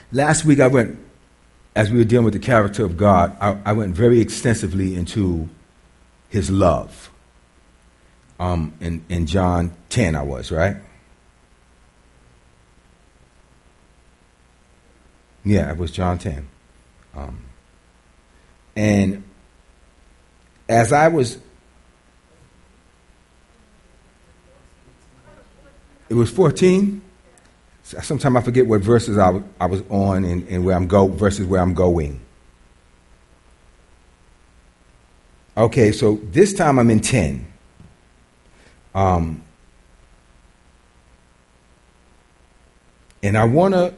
Last week as we were dealing with the character of God, I went very extensively into his love. In John 10 I was, right? Yeah, it was John 10. And as I was, it was 14. Sometimes I forget what verses I was on and where I'm versus where I'm going. Okay, so this time I'm in 10. And I want to,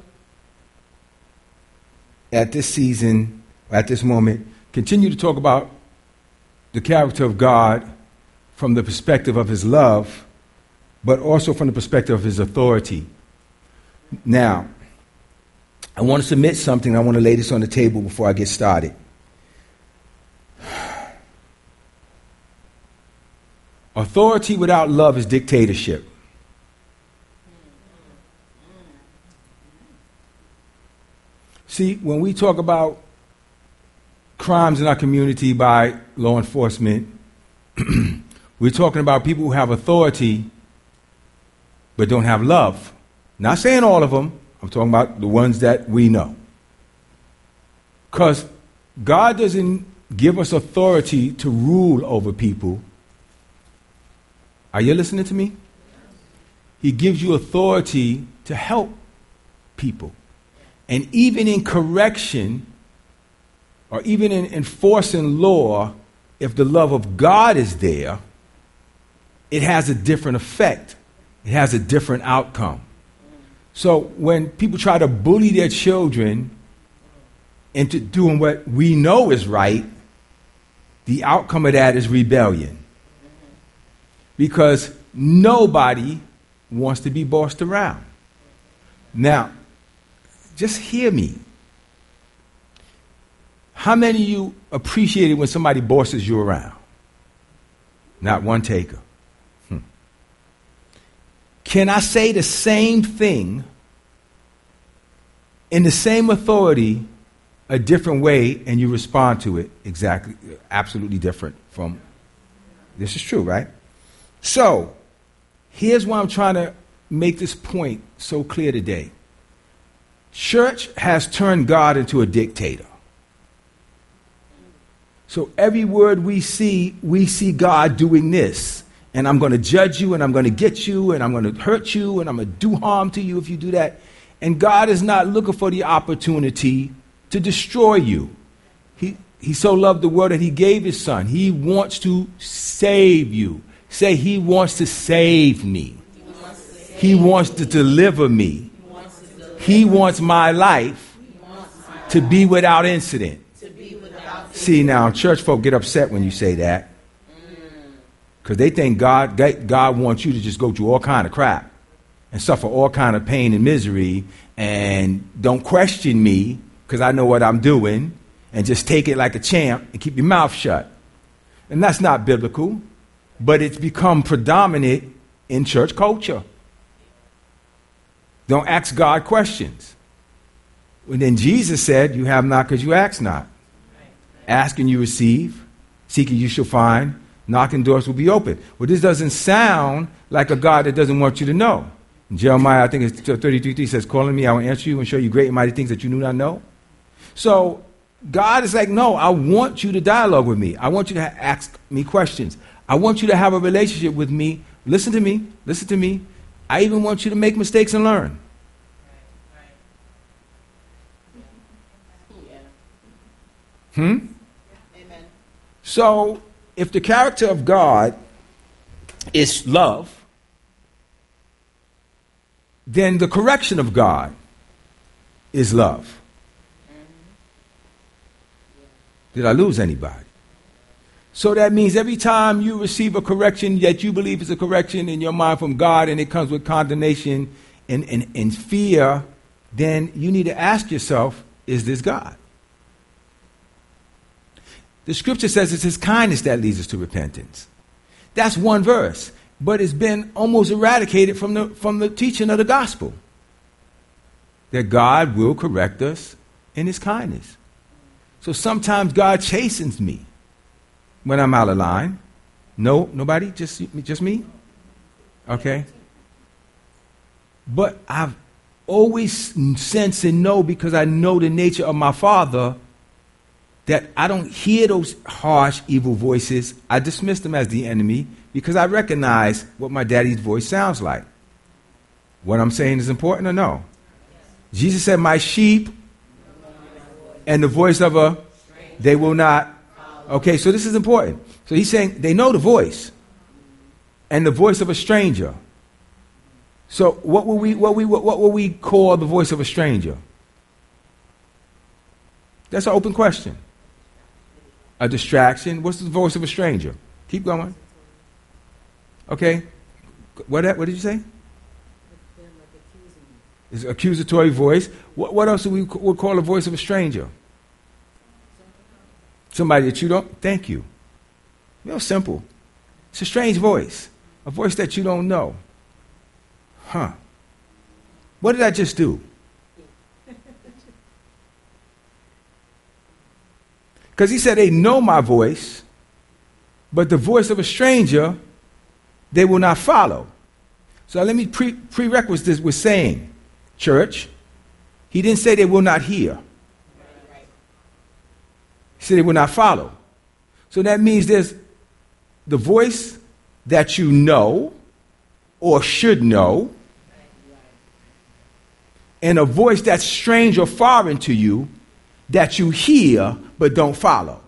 at this season, at this moment, continue to talk about the character of God from the perspective of his love, but also from the perspective of his authority. Now, I want to submit something. I want to lay this on the table before I get started. Authority without love is dictatorship. See, when we talk about crimes in our community by law enforcement, we're talking about people who have authority but don't have love. Not saying all of them. I'm talking about the ones that we know. Because God doesn't give us authority to rule over people. Are you listening to me? He gives you authority to help people. And even in correction, or even in enforcing law, if the love of God is there, it has a different effect. It has a different outcome. So when people try to bully their children into doing what we know is right, the outcome of that is rebellion. Because nobody wants to be bossed around. Now, just hear me. How many of you appreciate it when somebody bosses you around? Not one taker. Can I say the same thing in the same authority a different way and you respond to it exactly, absolutely different from, this is true, right? So, here's why I'm trying to make this point so clear today. Church has turned God into a dictator. So every word we see God doing this. And I'm going to judge you, and I'm going to get you, and I'm going to hurt you, and I'm going to do harm to you if you do that. And God is not looking for the opportunity to destroy you. He so loved the world that he gave his son. He wants to save you. Say, he wants to save me. He wants to deliver me. He wants my life to be without incident. See, now, church folk get upset when you say that. Because they think God wants you to just go through all kind of crap and suffer all kind of pain and misery and don't question me because I know what I'm doing and just take it like a champ and keep your mouth shut. And that's not biblical, but it's become predominant in church culture. Don't ask God questions. And then Jesus said, you have not because you ask not. Ask and you receive. Seek and you shall find. Knocking doors will be open. Well, this doesn't sound like a God that doesn't want you to know. In Jeremiah, I think it's 33:3 says, calling me, I will answer you and show you great and mighty things that you do not know. So God is like, no, I want you to dialogue with me. I want you to ask me questions. I want you to have a relationship with me. Listen to me. Listen to me. I even want you to make mistakes and learn. Amen. So, if the character of God is love, then the correction of God is love. Did I lose anybody? So that means every time you receive a correction that you believe is a correction in your mind from God and it comes with condemnation and fear, then you need to ask yourself, is this God? The scripture says it's his kindness that leads us to repentance. That's one verse, but it's been almost eradicated from the teaching of the gospel. that God will correct us in his kindness. So sometimes God chastens me when I'm out of line. No, nobody? Just me? Okay. But I've always sensed and know, because I know the nature of my Father, that I don't hear those harsh, evil voices. I dismiss them as the enemy because I recognize what my daddy's voice sounds like. What I'm saying is important or no? Jesus said, my sheep and the voice of they will not. Okay, so this is important. So he's saying they know the voice and the voice of a stranger. So what will we call the voice of a stranger? That's an open question. A distraction. What's the voice of a stranger? Keep going. Okay. What did you say? It's an accusatory voice. What else would we call a voice of a stranger? Somebody that you don't. Thank you. Real simple. It's a strange voice. A voice that you don't know. Huh. What did I just do? Because he said they know my voice, but the voice of a stranger they will not follow. So let me prerequisite this with saying, church, he didn't say they will not hear. He said they will not follow. So that means there's the voice that you know or should know, and a voice that's strange or foreign to you that you hear but don't follow.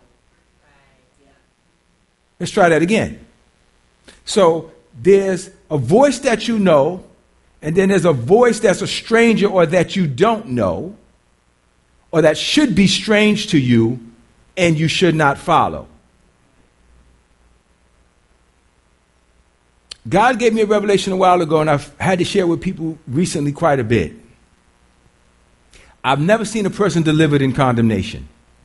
Let's try that again. So there's a voice that you know, and then there's a voice that's a stranger or that you don't know, or that should be strange to you and you should not follow. God gave me a revelation a while ago, and I've had to share it with people recently quite a bit. I've never seen a person delivered in condemnation.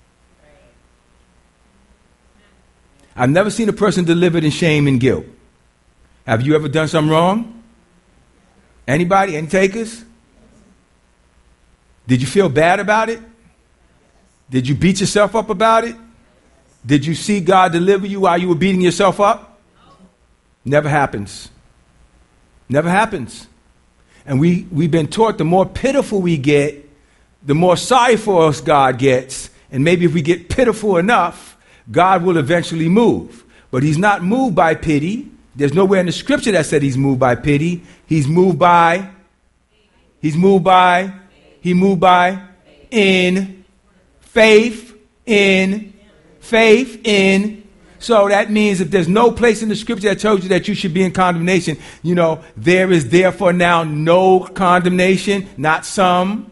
I've never seen a person delivered in shame and guilt. Have you ever done something wrong? Anybody? Any takers? Did you feel bad about it? Did you beat yourself up about it? Did you see God deliver you while you were beating yourself up? Never happens. Never happens. And we've been taught the more pitiful we get, the more sorry for us God gets. And maybe if we get pitiful enough, God will eventually move. But he's not moved by pity. There's nowhere in the scripture that said he's moved by pity. He moved by in faith in. So that means if there's no place in the scripture that tells you that you should be in condemnation, there is therefore now no condemnation, not some.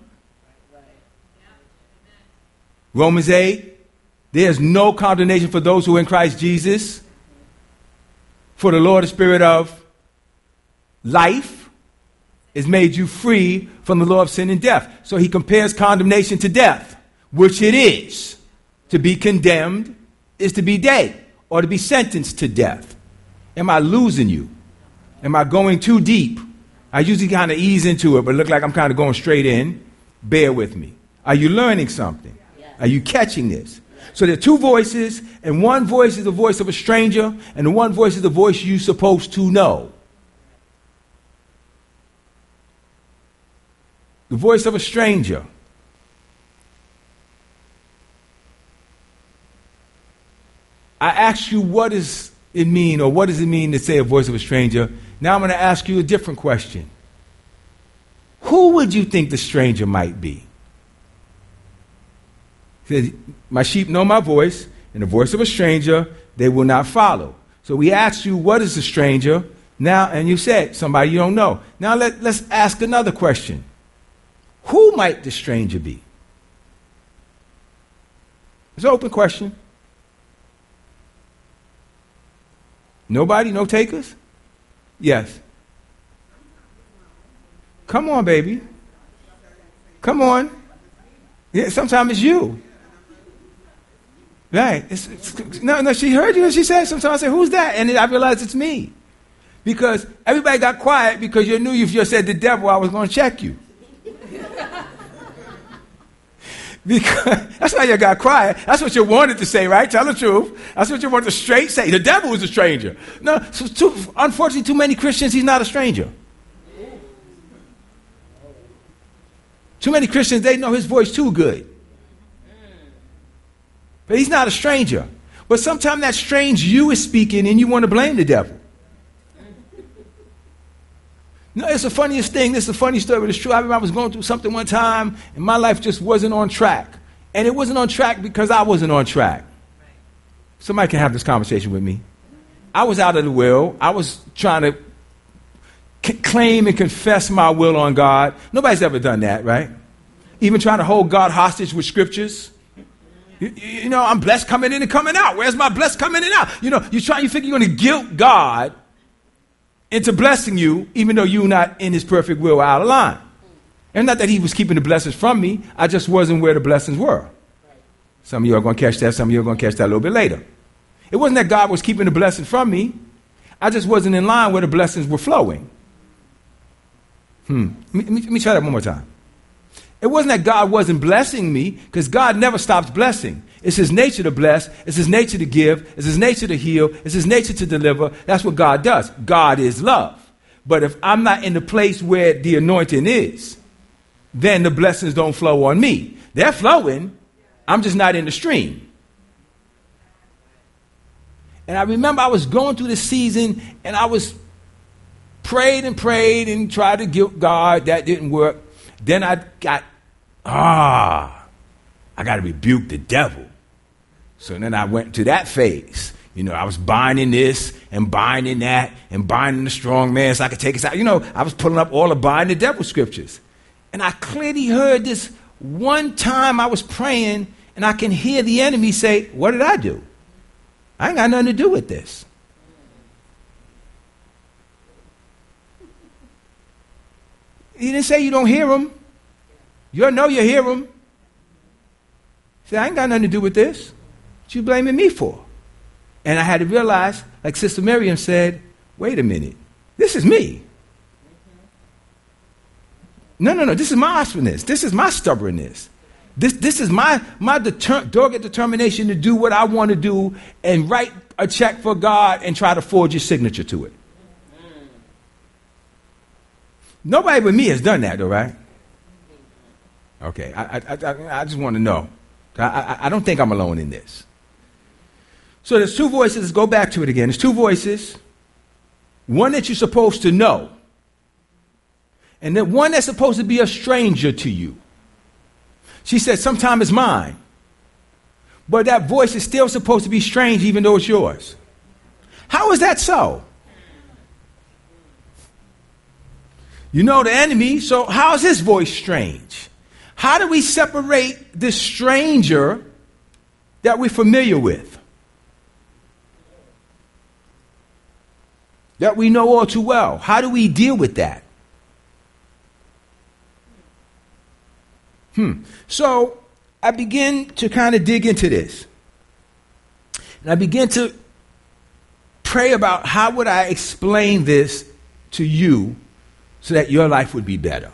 Romans 8, there's no condemnation for those who are in Christ Jesus. For the Lord, the Spirit of life, has made you free from the law of sin and death. So he compares condemnation to death, which it is. To be condemned is to be dead, or to be sentenced to death. Am I losing you? Am I going too deep? I usually kind of ease into it, but it looks like I'm kind of going straight in. Bear with me. Are you learning something? Are you catching this? So there are two voices, and one voice is the voice of a stranger, and the one voice is the voice you're supposed to know. The voice of a stranger. I asked you, what does it mean, or what does it mean to say a voice of a stranger? Now I'm going to ask you a different question. Who would you think the stranger might be? He said, my sheep know my voice, and the voice of a stranger they will not follow. So we asked you, what is a stranger? Now, and you said, somebody you don't know. Now let's ask another question. Who might the stranger be? It's an open question. Nobody? No takers? Yes. Come on, baby. Come on. Yeah, sometimes it's you. Right. No, she heard you and she said, sometimes I say, who's that? And then I realized it's me. Because everybody got quiet because you knew if you said the devil, I was going to check you. Because that's why you got quiet. That's what you wanted to say, right? Tell the truth. That's what you want to straight say. The devil is a stranger. No, unfortunately, too many Christians, he's not a stranger. Too many Christians, they know his voice too good. But he's not a stranger. But sometimes that strange you is speaking and you want to blame the devil. No, it's the funniest thing. This is a funny story, but it's true. I remember I was going through something one time, and my life just wasn't on track. And it wasn't on track because I wasn't on track. Somebody can have this conversation with me. I was out of the will. I was trying to claim and confess my will on God. Nobody's ever done that, right? Even trying to hold God hostage with scriptures. You know, I'm blessed coming in and coming out. Where's my blessed coming in and out? You know, you figure you're going to guilt God into blessing you, even though you're not in his perfect will out of line. And not that he was keeping the blessings from me. I just wasn't where the blessings were. Some of you are going to catch that. Some of you are going to catch that a little bit later. It wasn't that God was keeping the blessing from me. I just wasn't in line where the blessings were flowing. Let me try that one more time. It wasn't that God wasn't blessing me, because God never stops blessing. It's his nature to bless. It's his nature to give. It's his nature to heal. It's his nature to deliver. That's what God does. God is love. But if I'm not in the place where the anointing is, then the blessings don't flow on me. They're flowing. I'm just not in the stream. And I remember I was going through this season, and I was prayed and tried to guilt God. That didn't work. Then I got, I got to rebuke the devil. So then I went to that phase. You know, I was binding this and binding that and binding the strong man so I could take us out. You know, I was pulling up all the bind the devil scriptures. And I clearly heard this one time I was praying, and I can hear the enemy say, what did I do? I ain't got nothing to do with this. He didn't say you don't hear him. You know you hear him. He said, I ain't got nothing to do with this. What you blaming me for? And I had to realize, like Sister Miriam said, wait a minute. This is me. No. This is my obstinacy. This is my stubbornness. This is my dogged determination to do what I want to do and write a check for God and try to forge your signature to it. Nobody but me has done that, though, right? Okay, I just want to know. I don't think I'm alone in this. So there's two voices. Let's go back to it again. There's two voices. One that you're supposed to know. And then one that's supposed to be a stranger to you. She said, sometime it's mine. But that voice is still supposed to be strange even though it's yours. How is that so? You know the enemy, so how is his voice strange? How do we separate this stranger that we're familiar with? That we know all too well. How do we deal with that? So I begin to kind of dig into this. And I begin to pray about how would I explain this to you so that your life would be better.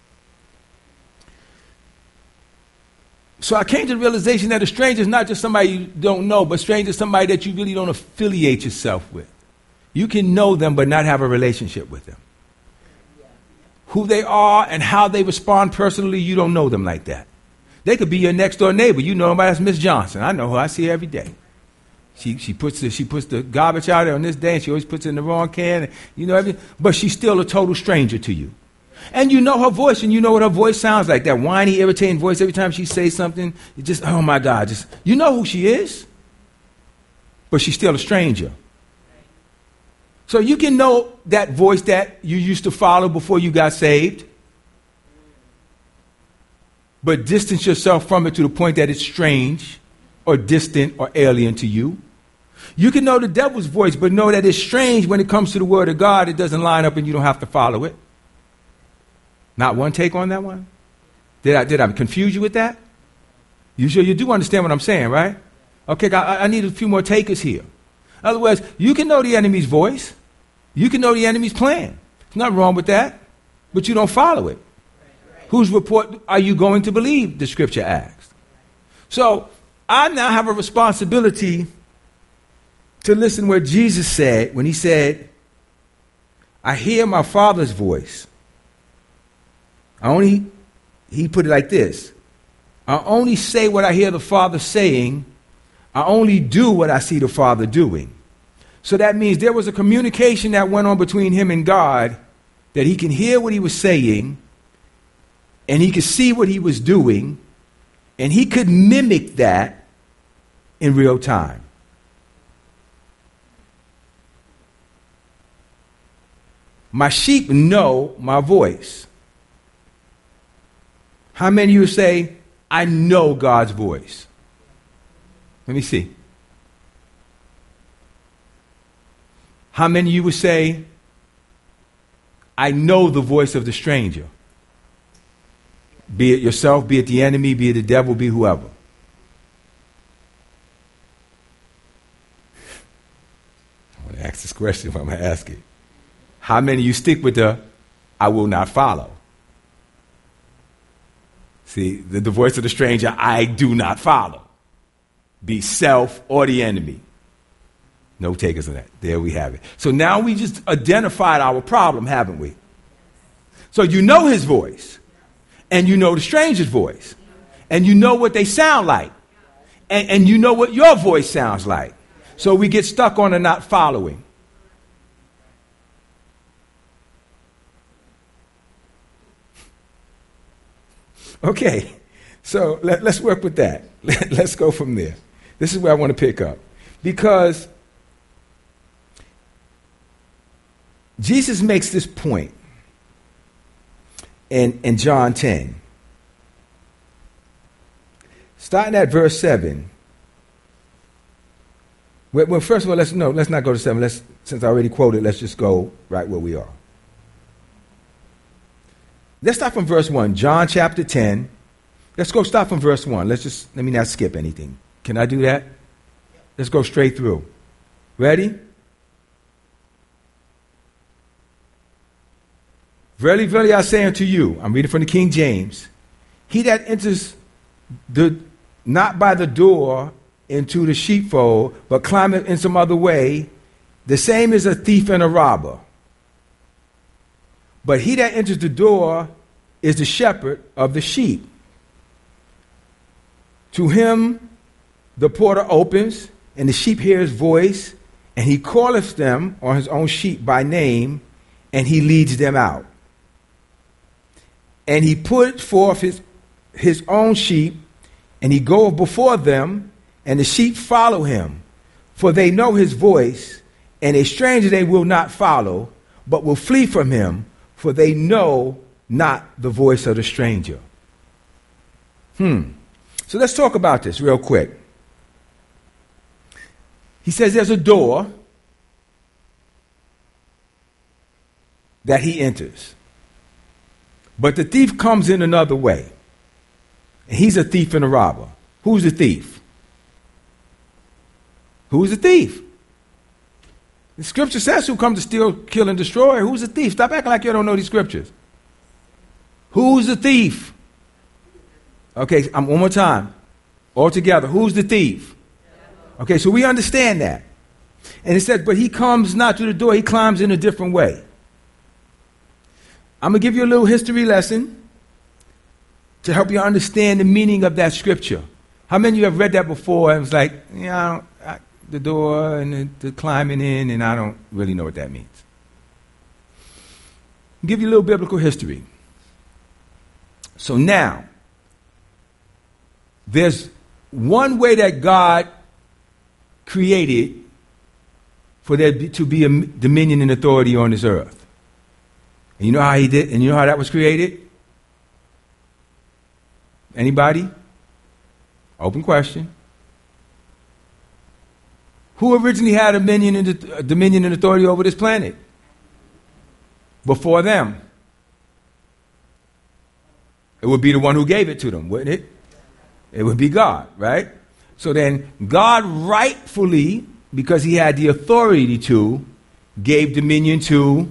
So I came to the realization that a stranger is not just somebody you don't know, but a stranger is somebody that you really don't affiliate yourself with. You can know them but not have a relationship with them. Who they are and how they respond personally, you don't know them like that. They could be your next door neighbor. You know them, that's Miss Johnson. I know her. I see her every day. She puts the garbage out there on this day, and she always puts it in the wrong can. You know everything, but she's still a total stranger to you. And you know her voice, and you know what her voice sounds like. That whiny, irritating voice. Every time she says something, you just, oh my God, you know who she is, but she's still a stranger. So you can know that voice that you used to follow before you got saved, but distance yourself from it to the point that it's strange or distant or alien to you. You can know the devil's voice, but know that it's strange when it comes to the word of God. It doesn't line up and you don't have to follow it. Not one take on that one? Did I confuse you with that? You sure you do understand what I'm saying, right? Okay, I need a few more takers here. In other words, you can know the enemy's voice. You can know the enemy's plan. There's nothing wrong with that, but you don't follow it. Whose report are you going to believe, the scripture asks? So I now have a responsibility to listen what Jesus said when he said, I hear my Father's voice. He put it like this. I only say what I hear the Father saying. I only do what I see the Father doing. So that means there was a communication that went on between him and God, that he can hear what he was saying, and he could see what he was doing, and he could mimic that in real time. My sheep know my voice. How many of you say, I know God's voice? Let me see. How many of you would say, I know the voice of the stranger? Be it yourself, be it the enemy, be it the devil, be whoever. I want to ask this question, but I'm going to ask it. How many of you stick with the, I will not follow? See, the voice of the stranger, I do not follow. Be self or the enemy. No takers of that. There we have it. So now we just identified our problem, haven't we? So you know his voice, and you know the stranger's voice, and you know what they sound like, and you know what your voice sounds like. So we get stuck on the not following. Okay, so let's work with that. Let's go from there. This is where I want to pick up. Because Jesus makes this point in John 10. Starting at verse 7. Well, first of all, let's not go to 7. Since I already quoted, let's just go right where we are. Let's start from verse 1. John chapter 10. Let's go start from verse 1. Let me not skip anything. Can I do that? Let's go straight through. Ready? Verily, verily, I say unto you, I'm reading from the King James, he that enters not by the door into the sheepfold, but climbeth in some other way, the same is a thief and a robber. But he that enters the door is the shepherd of the sheep. To him the porter opens, and the sheep hear his voice, and he calleth them on his own sheep by name, and he leads them out. And he put forth his own sheep, and he goeth before them, and the sheep follow him, for they know his voice, and a stranger they will not follow, but will flee from him, for they know not the voice of the stranger. So let's talk about this real quick. He says there's a door that he enters. But the thief comes in another way. And he's a thief and a robber. Who's the thief? Who's the thief? The scripture says who comes to steal, kill, and destroy. Who's the thief? Stop acting like you don't know these scriptures. Who's the thief? Okay, one more time. All together. Who's the thief? Okay, so we understand that. And it says, but he comes not through the door, he climbs in a different way. I'm going to give you a little history lesson to help you understand the meaning of that scripture. How many of you have read that before and was like, the door and the climbing in, and I don't really know what that means? I'll give you a little biblical history. So now, there's one way that God created for there to be a dominion and authority on this earth. And you know how he did? And you know how that was created? Anybody? Open question. Who originally had dominion and authority over this planet? Before them. It would be the one who gave it to them, wouldn't it? It would be God, right? So then God rightfully, because he had the authority to, gave dominion to.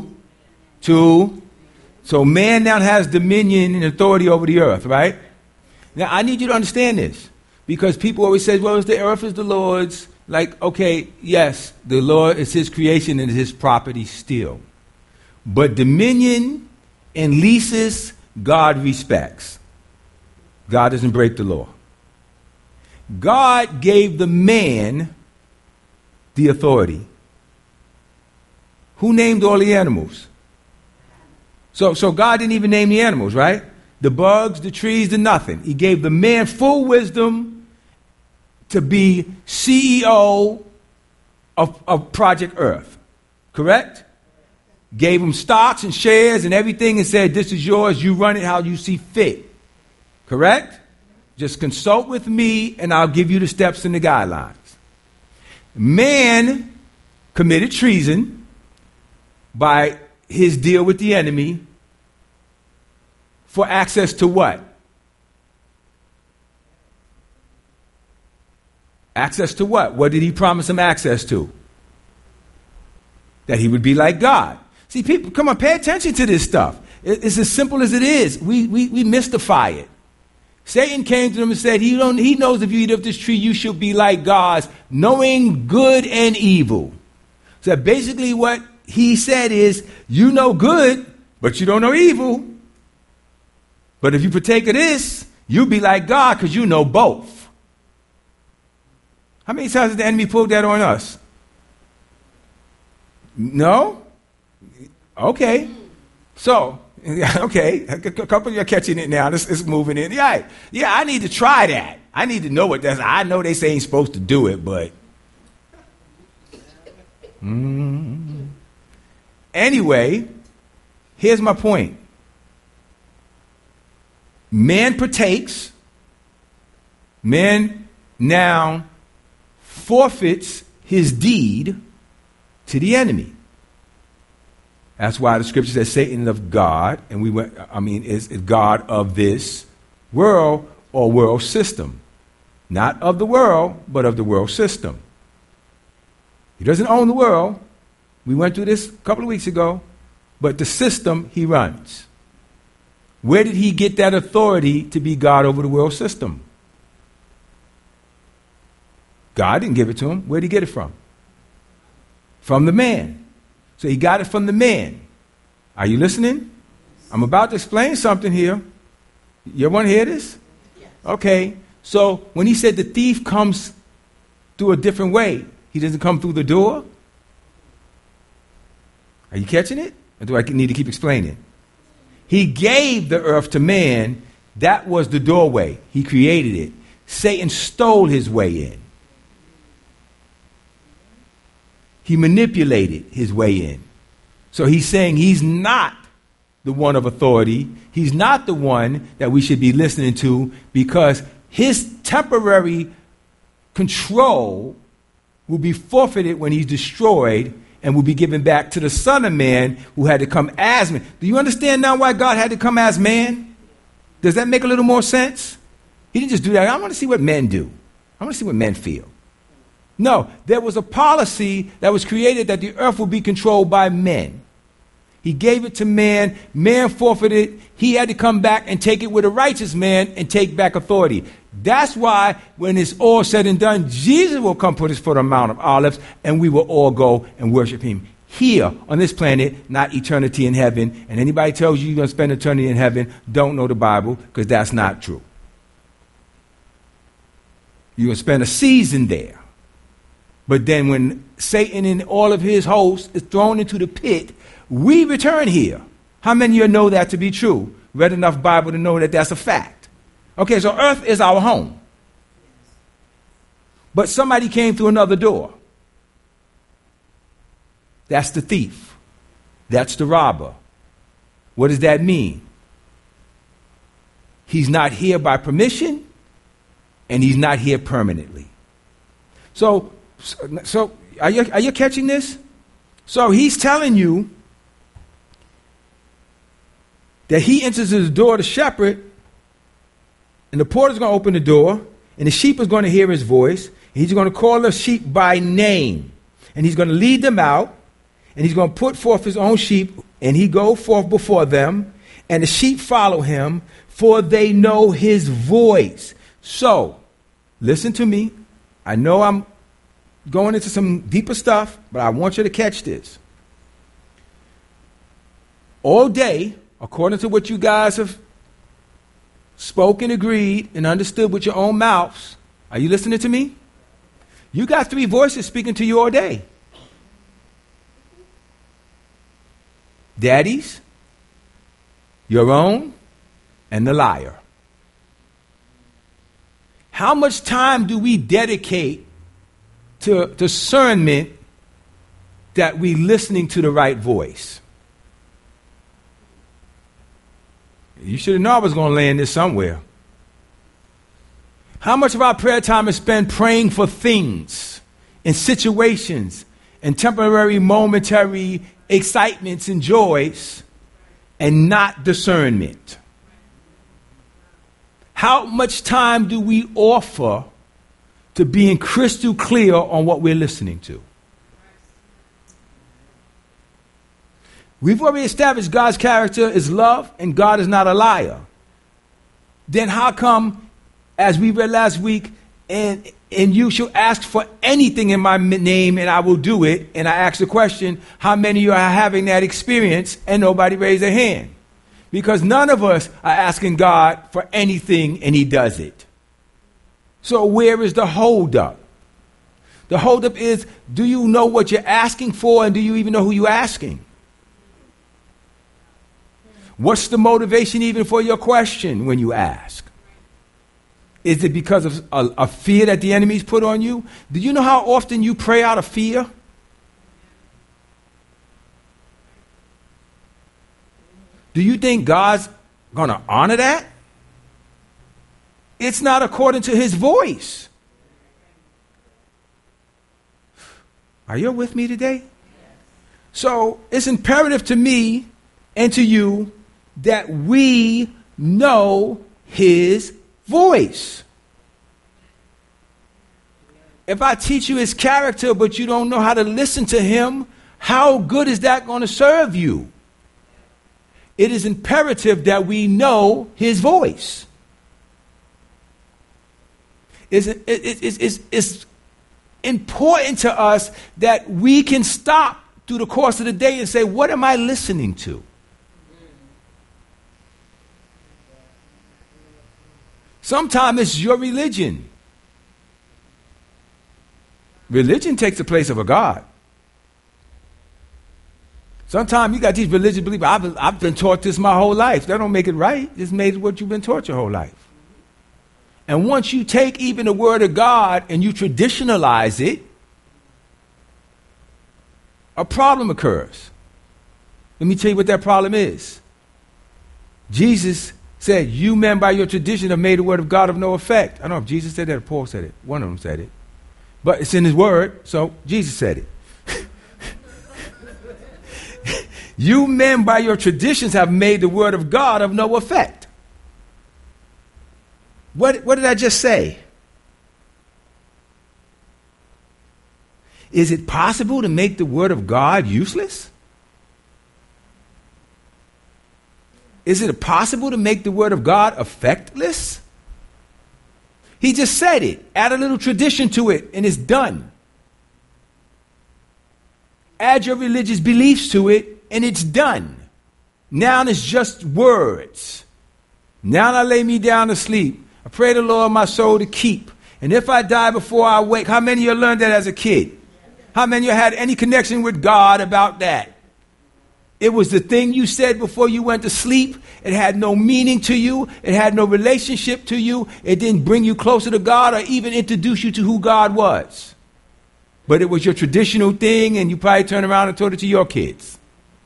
So man now has dominion and authority over the earth, right? Now, I need you to understand this, because people always say, well, the earth is the Lord's. Like, okay, yes, the Lord is his creation and his property still. But dominion and leases, God respects. God doesn't break the law. God gave the man the authority. Who named all the animals? So God didn't even name the animals, right? The bugs, the trees, the nothing. He gave the man full wisdom to be CEO of Project Earth. Correct? Gave him stocks and shares and everything and said, this is yours. You run it how you see fit. Correct? Just consult with me and I'll give you the steps and the guidelines. Man committed treason by his deal with the enemy for access to what? Access to what? What did he promise him access to? That he would be like God. See, people, come on, pay attention to this stuff. It's as simple as it is. We mystify it. Satan came to them and said, he knows if you eat of this tree, you shall be like gods, knowing good and evil. So basically what he said is, you know good, but you don't know evil. But if you partake of this, you'll be like God because you know both. How many times has the enemy pulled that on us? No? Okay. So, okay, a couple of you are catching it now. This is moving in. Yeah, I need to try that. I need to know what that's. I know they say ain't supposed to do it, but. Anyway, here's my point. Man partakes. Man now forfeits his deed to the enemy. That's why the scripture says Satan is of God, and is God of this world or world system. Not of the world, but of the world system. He doesn't own the world. We went through this a couple of weeks ago, but the system he runs. Where did he get that authority to be God over the world system? God didn't give it to him. Where did he get it from? From the man. So he got it from the man. Are you listening? I'm about to explain something here. You want to hear this? Yes. Okay. So when he said the thief comes through a different way, he doesn't come through the door. Are you catching it? Or do I need to keep explaining? He gave the earth to man. That was the doorway. He created it. Satan stole his way in. He manipulated his way in. So he's saying he's not the one of authority. He's not the one that we should be listening to, because his temporary control will be forfeited when he's destroyed and will be given back to the Son of Man who had to come as man. Do you understand now why God had to come as man? Does that make a little more sense? He didn't just do that. I want to see what men do. I want to see what men feel. No, there was a policy that was created that the earth would be controlled by men. He gave it to man. Man forfeited. He had to come back and take it with a righteous man and take back authority. That's why when it's all said and done, Jesus will come put his foot on Mount of Olives and we will all go and worship him here on this planet, not eternity in heaven. And anybody tells you you're going to spend eternity in heaven don't know the Bible, because that's not true. You're going to spend a season there. But then when Satan and all of his hosts is thrown into the pit, we return here. How many of you know that to be true? Read enough Bible to know that that's a fact. Okay, so earth is our home. But somebody came through another door. That's the thief. That's the robber. What does that mean? He's not here by permission, and he's not here permanently. So are you catching this? So he's telling you that he enters the door, the shepherd, and the porter's going to open the door, and the sheep is going to hear his voice, and he's going to call the sheep by name, and he's going to lead them out, and he's going to put forth his own sheep, and he go forth before them, and the sheep follow him, for they know his voice. So, listen to me. I know I'm going into some deeper stuff, but I want you to catch this. All day, according to what you guys have spoken, agreed, and understood with your own mouths, are you listening to me? You got three voices speaking to you all day. Daddy's, your own, and the liar. How much time do we dedicate to discernment that we're listening to the right voice? You should have known I was going to land this somewhere. How much of our prayer time is spent praying for things and situations and temporary, momentary excitements and joys and not discernment? How much time do we offer to being crystal clear on what we're listening to? We've already established God's character is love and God is not a liar. Then how come, as we read last week, and you shall ask for anything in my name and I will do it. And I asked the question, how many of you are having that experience? And nobody raised their hand. Because none of us are asking God for anything and he does it. So where is the holdup? The holdup is, do you know what you're asking for and do you even know who you're asking? What's the motivation even for your question when you ask? Is it because of a fear that the enemy's put on you? Do you know how often you pray out of fear? Do you think God's going to honor that? It's not according to his voice. Are you with me today? So it's imperative to me and to you that we know his voice. If I teach you his character, but you don't know how to listen to him, how good is that going to serve you? It is imperative that we know his voice. It's important to us that we can stop through the course of the day and say, what am I listening to? Sometimes it's your religion. Religion takes the place of a God. Sometimes you got these religious believers. I've been taught this my whole life. That don't make it right. It's made what you've been taught your whole life. And once you take even the word of God and you traditionalize it, a problem occurs. Let me tell you what that problem is. Jesus said, you men by your tradition have made the word of God of no effect. I don't know if Jesus said that or Paul said it. One of them said it. But it's in his word, so Jesus said it. You men by your traditions have made the word of God of no effect. What did I just say? Is it possible to make the word of God useless? Is it possible to make the word of God effectless? He just said it. Add a little tradition to it and it's done. Add your religious beliefs to it and it's done. Now it's just words. Now I lay me down to sleep. I pray the Lord my soul to keep. And if I die before I wake, how many of you learned that as a kid? How many of you had any connection with God about that? It was the thing you said before you went to sleep. It had no meaning to you. It had no relationship to you. It didn't bring you closer to God or even introduce you to who God was. But it was your traditional thing, and you probably turned around and told it to your kids.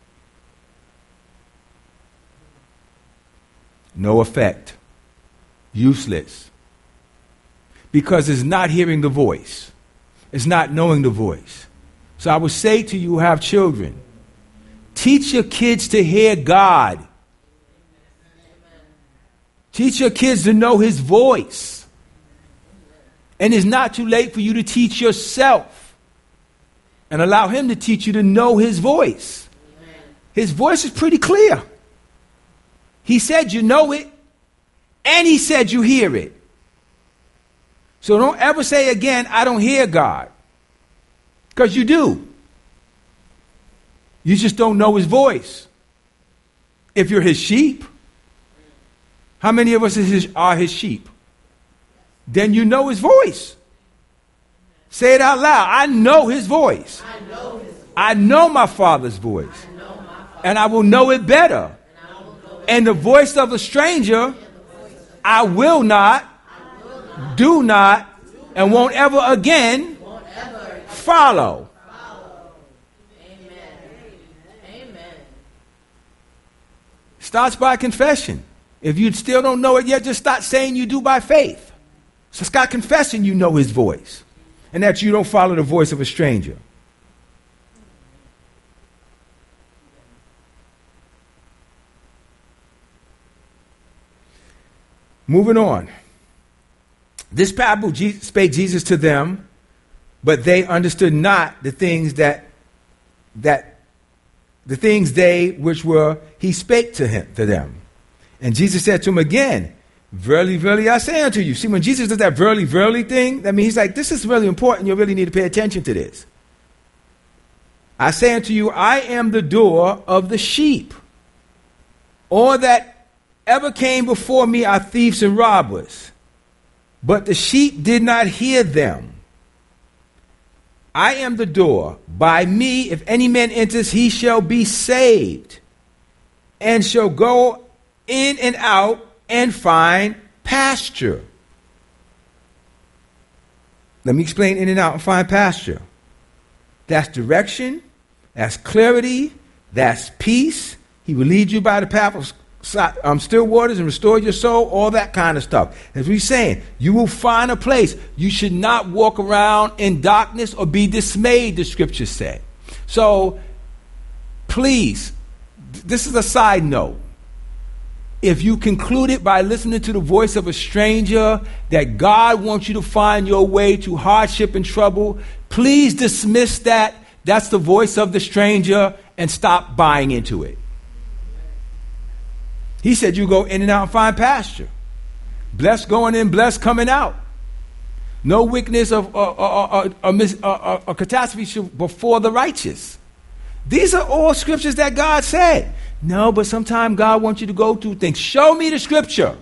No effect. Useless. Because it's not hearing the voice. It's not knowing the voice. So I would say to you who have children, teach your kids to hear God. Teach your kids to know his voice. And it's not too late for you to teach yourself. And allow him to teach you to know his voice. His voice is pretty clear. He said you know it, and he said you hear it. So don't ever say again, I don't hear God. Because you do. You just don't know his voice. If you're his sheep, how many of us are his sheep? Then you know his voice. Say it out loud. I know his voice. I know my Father's voice. And I will know it better. And the voice of a stranger, I will not, do not, and won't ever again follow. Starts by confession. If you still don't know it yet, just start saying you do by faith. So start confessing you know his voice. And that you don't follow the voice of a stranger. Moving on. This parable spake Jesus to them, but they understood not the things the things which were he spake to them. And Jesus said to him again, verily, verily, I say unto you. See, when Jesus does that verily, verily thing, that means he's like, this is really important. You really need to pay attention to this. I say unto you, I am the door of the sheep. All that ever came before me are thieves and robbers, but the sheep did not hear them. I am the door. By me, if any man enters, he shall be saved, and shall go in and out and find pasture. Let me explain in and out and find pasture. That's direction, that's clarity, that's peace. He will lead you by the path of still waters and restore your soul, all that kind of stuff. As we're saying, you will find a place. You should not walk around in darkness or be dismayed, the scriptures say. So, please, this is a side note. If you concluded by listening to the voice of a stranger that God wants you to find your way to hardship and trouble, please dismiss that. That's the voice of the stranger and stop buying into it. He said you go in and out and find pasture. Blessed going in, blessed coming out. No wickedness or catastrophe before the righteous. These are all scriptures that God said. No, but sometimes God wants you to go through things. Show me the scripture.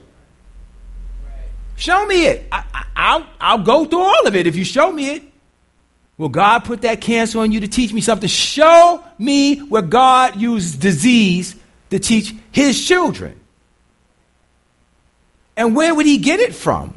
Show me it. I'll go through all of it if you show me it. Will God put that cancer on you to teach me something? Show me where God used disease to teach his children. And where would he get it from?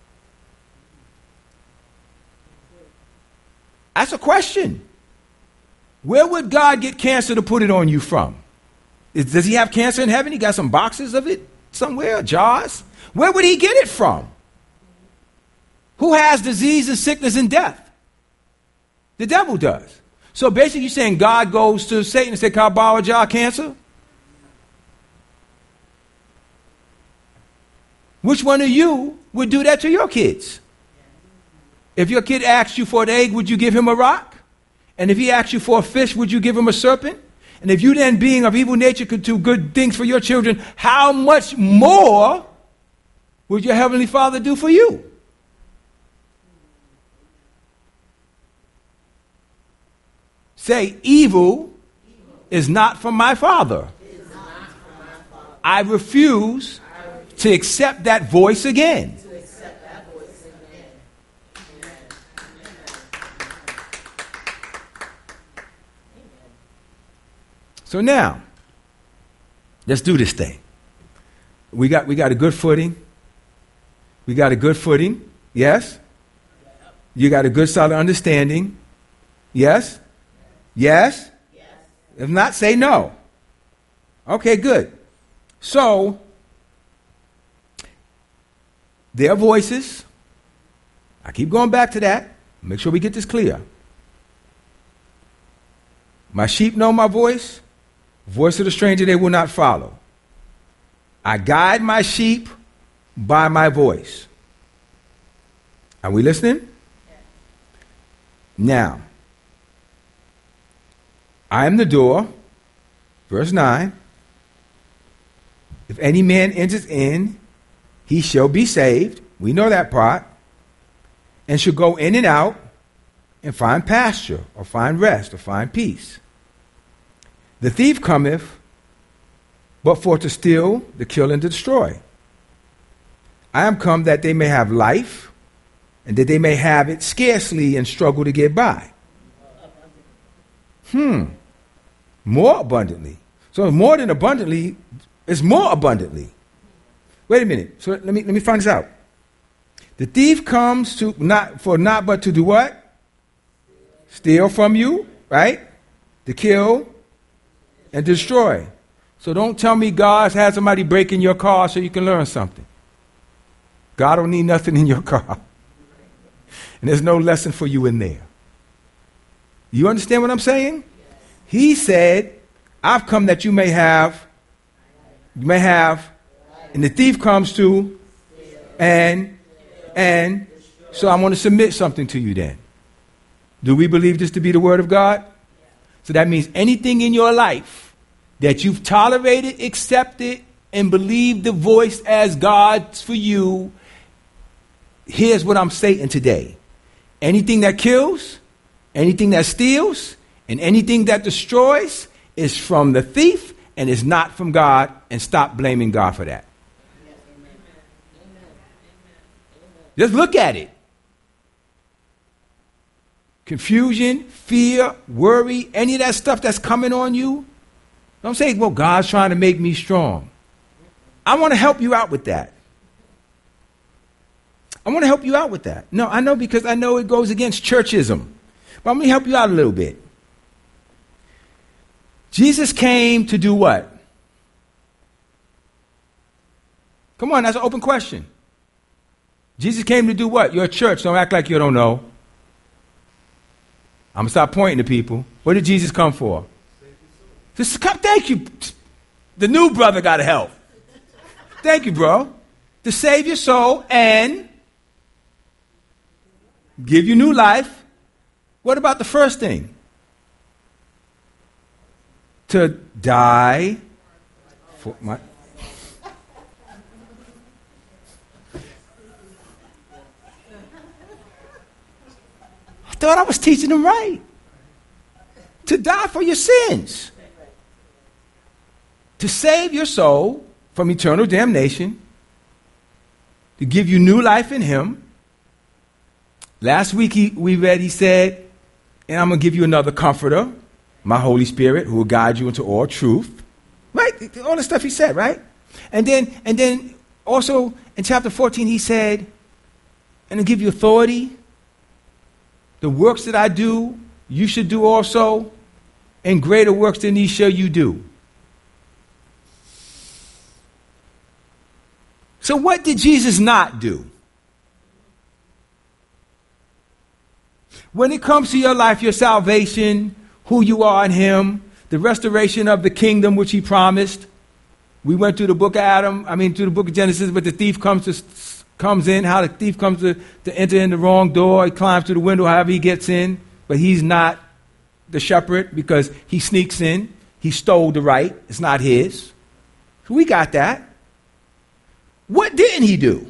That's a question. Where would God get cancer to put it on you from? Does he have cancer in heaven? He got some boxes of it somewhere, jars? Where would he get it from? Who has disease and sickness and death? The devil does. So basically you're saying God goes to Satan and says, can I borrow a jar of cancer? Which one of you would do that to your kids? If your kid asked you for an egg, would you give him a rock? And if he asked you for a fish, would you give him a serpent? And if you then, being of evil nature, could do good things for your children, how much more would your heavenly Father do for you? Say, evil is not from my Father. I refuse to accept that voice again. So now, let's do this thing. We got a good footing. We got a good footing. Yes? You got a good solid understanding. Yes? Yes? If not, say no. Okay, good. So, their voices, I keep going back to that. Make sure we get this clear. My sheep know my voice. Voice of the stranger they will not follow. I guide my sheep by my voice. Are we listening? Now, I am the door. Verse 9. If any man enters in, he shall be saved. We know that part. And shall go in and out and find pasture, or find rest, or find peace. The thief cometh but for to steal, to kill, and to destroy. I am come that they may have life, and that they may have it scarcely and struggle to get by. More abundantly. So more than abundantly, it's more abundantly. Wait a minute. So let me find this out. The thief comes to not but to do what? Steal from you, right? To kill and destroy. So don't tell me God had somebody break in your car so you can learn something. God don't need nothing in your car. And there's no lesson for you in there. You understand what I'm saying? He said, I've come that you may have, and the thief comes to, and so I want to submit something to you then. Do we believe this to be the word of God? So that means anything in your life that you've tolerated, accepted, and believed the voice as God's for you, here's what I'm stating today. Anything that kills, anything that steals, and anything that destroys is from the thief and is not from God, and stop blaming God for that. Just look at it. Confusion, fear, worry, any of that stuff that's coming on you. Don't say, well, God's trying to make me strong. I want to help you out with that. No, I know, because I know it goes against churchism. But I'm going to help you out a little bit. Jesus came to do what? Come on, that's an open question. Jesus came to do what? You're a church. Don't act like you don't know. I'm going to stop pointing to people. What did Jesus come for? Just come, thank you. The new brother got to help. Thank you, bro. To save your soul and give you new life. What about the first thing? To die for my... I thought I was teaching them right. To die for your sins. To save your soul from eternal damnation. To give you new life in Him. Last week he said, and I'm going to give you another comforter, my Holy Spirit, who will guide you into all truth. Right? All the stuff he said, right? And then also in chapter 14 he said, and to give you authority. The works that I do, you should do also, and greater works than these shall you do. So what did Jesus not do? When it comes to your life, your salvation, who you are in Him, the restoration of the kingdom which He promised. We went through the book of through the book of Genesis, but the thief comes in, how the thief comes to enter in the wrong door. He climbs through the window, however he gets in, but he's not the shepherd because he sneaks in. He stole the right. It's not his. So we got that. What didn't he do?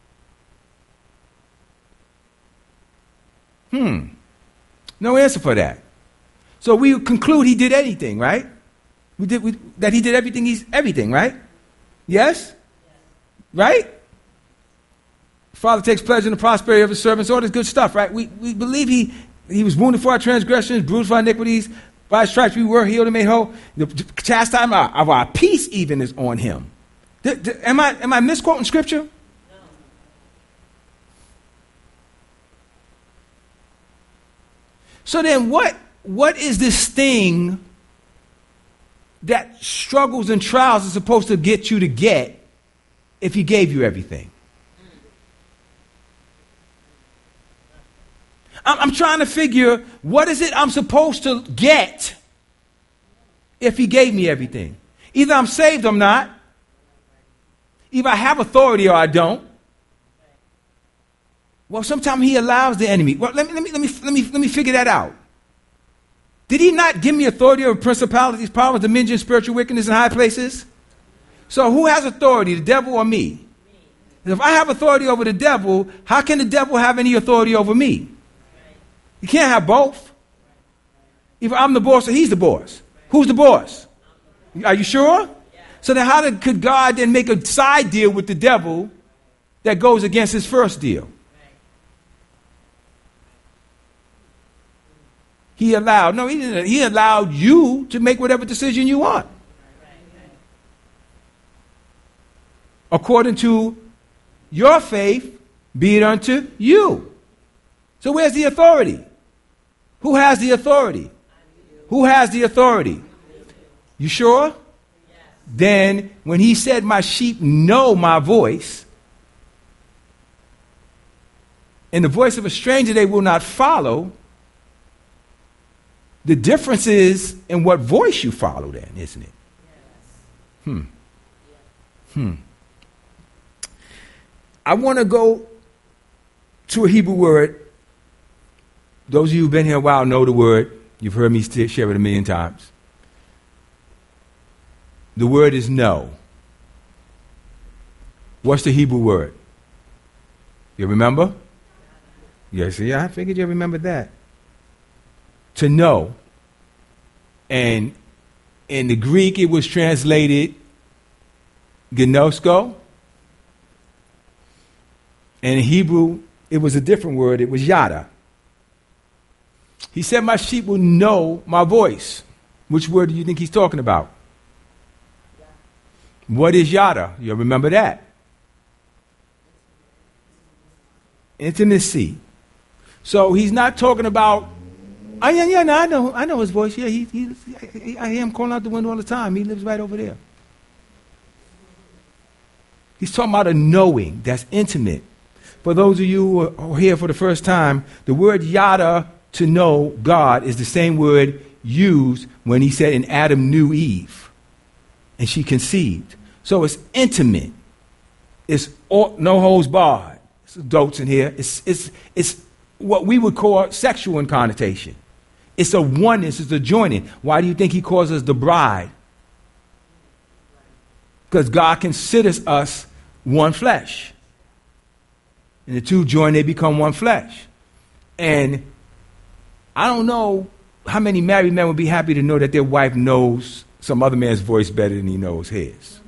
No answer for that. So we conclude he did anything, right? That he did everything. He's everything, right? Yes? Right? Father takes pleasure in the prosperity of His servants. All this good stuff, right? We believe he was wounded for our transgressions, bruised for our iniquities. By His stripes we were healed and made whole. The chastisement of our peace even is on Him. Am I misquoting Scripture? So then what is this thing that struggles and trials are supposed to get you to get if He gave you everything? I'm trying to figure, what is it I'm supposed to get if He gave me everything? Either I'm saved or I'm not. Either I have authority or I don't. Well, sometimes He allows the enemy. Well, let me figure that out. Did He not give me authority over principalities, powers, dominions, spiritual wickedness in high places? So who has authority, the devil or me? If I have authority over the devil, how can the devil have any authority over me? You can't have both. Either I'm the boss or he's the boss. Who's the boss? Are you sure? So then could God then make a side deal with the devil that goes against his first deal? He allowed, no, he didn't. He allowed you to make whatever decision you want. According to your faith, be it unto you. So where's the authority? Who has the authority? Who has the authority? You sure? Then when he said, my sheep know my voice, and the voice of a stranger they will not follow, the difference is in what voice you follow then, isn't it? I want to go to a Hebrew word. Those of you who've been here a while know the word. You've heard me share it a million times. The word is know. What's the Hebrew word? You remember? Yes, yeah, I figured you remember that. To know. And in the Greek, it was translated gnosko. And in Hebrew, it was a different word. It was yada. He said, my sheep will know my voice. Which word do you think he's talking about? What is yada? You remember that? Intimacy. So he's not talking about, I know his voice. Yeah, I hear him calling out the window all the time. He lives right over there. He's talking about a knowing that's intimate. For those of you who are here for the first time, the word yada, to know God, is the same word used when he said, and Adam knew Eve, and she conceived. So it's intimate. It's no holds barred. It's adults in here. It's what we would call sexual in connotation. It's a oneness. It's a joining. Why do you think he calls us the bride? Because God considers us one flesh. And the two join, they become one flesh. And I don't know how many married men would be happy to know that their wife knows some other man's voice better than he knows his.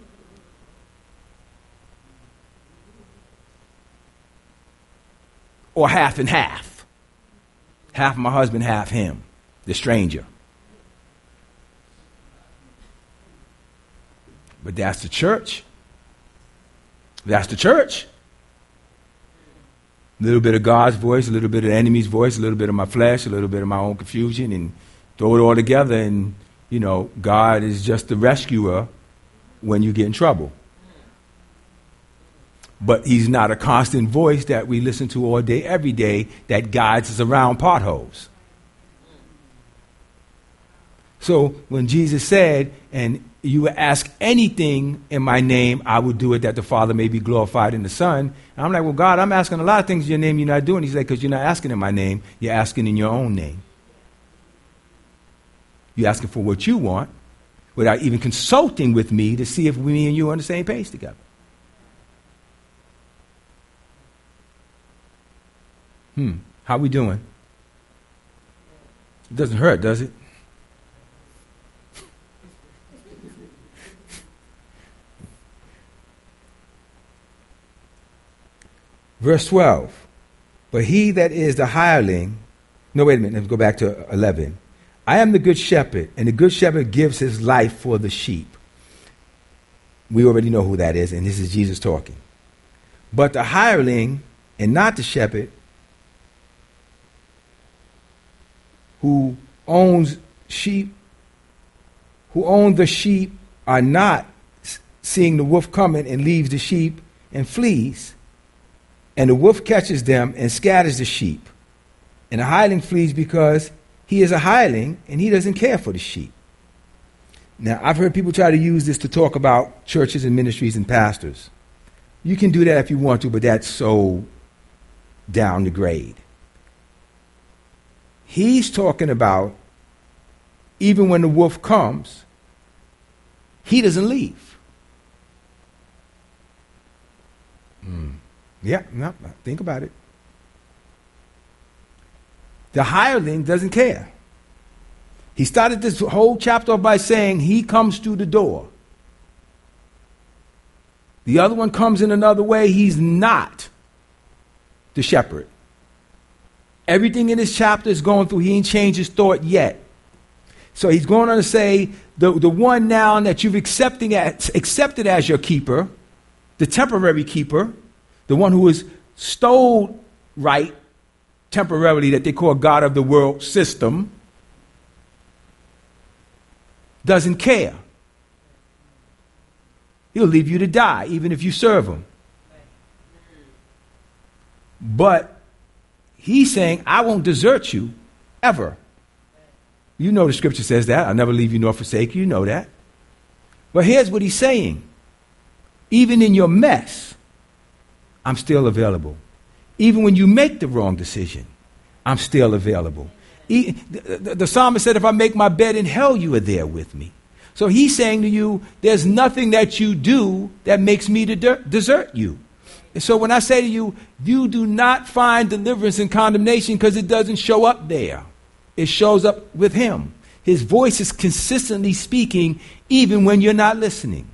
Or half and half. Half my husband, half him, the stranger. But that's the church. That's the church. A little bit of God's voice, a little bit of the enemy's voice, a little bit of my flesh, a little bit of my own confusion, and throw it all together. And, you know, God is just the rescuer when you get in trouble. But he's not a constant voice that we listen to all day, every day, that guides us around potholes. So when Jesus said, and you ask anything in my name, I will do it, that the Father may be glorified in the Son. And I'm like, well, God, I'm asking a lot of things in your name you're not doing. He's like, because you're not asking in my name, you're asking in your own name. You're asking for what you want without even consulting with me to see if me and you are on the same page together. How we doing? It doesn't hurt, does it? Verse 12. But he that is the hireling, no, wait a minute, let's go back to 11. I am the good shepherd, and the good shepherd gives his life for the sheep. We already know who that is, and this is Jesus talking. But the hireling, and not the shepherd, who owns the sheep, are not seeing the wolf coming and leaves the sheep and flees. And the wolf catches them and scatters the sheep. And the hireling flees because he is a hireling and he doesn't care for the sheep. Now, I've heard people try to use this to talk about churches and ministries and pastors. You can do that if you want to, but that's so down the grade. He's talking about even when the wolf comes, he doesn't leave. Yeah, no, think about it. The hireling doesn't care. He started this whole chapter off by saying he comes through the door. The other one comes in another way. He's not the shepherd. Everything in this chapter is going through. He ain't changed his thought yet. So he's going on to say the one now that you've accepted as your keeper, the temporary keeper, the one who is stole right temporarily that they call God of the world system, doesn't care. He'll leave you to die even if you serve him. But he's saying, I won't desert you ever. You know the scripture says that. I'll never leave you nor forsake you. You know that. But here's what he's saying. Even in your mess, I'm still available. Even when you make the wrong decision, I'm still available. The psalmist said, if I make my bed in hell, you are there with me. So he's saying to you, there's nothing that you do that makes me desert you. And so when I say to you, you do not find deliverance in condemnation because it doesn't show up there. It shows up with him. His voice is consistently speaking even when you're not listening.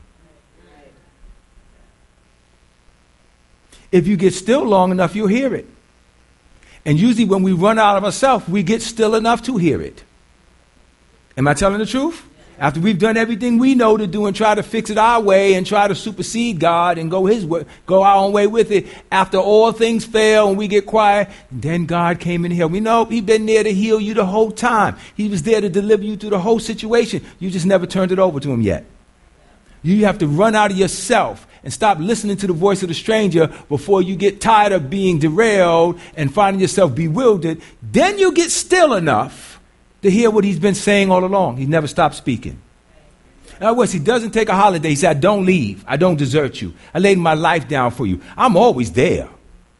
If you get still long enough, you'll hear it. And usually when we run out of ourselves, we get still enough to hear it. Am I telling the truth? After we've done everything we know to do and try to fix it our way and try to supersede God and go his way, go our own way with it, after all things fail and we get quiet, then God came in here. We know he's been there to heal you the whole time. He was there to deliver you through the whole situation. You just never turned it over to him yet. You have to run out of yourself and stop listening to the voice of the stranger before you get tired of being derailed and finding yourself bewildered. Then you get still enough to hear what he's been saying all along. He never stopped speaking. In other words, he doesn't take a holiday. He said, I don't leave. I don't desert you. I laid my life down for you. I'm always there.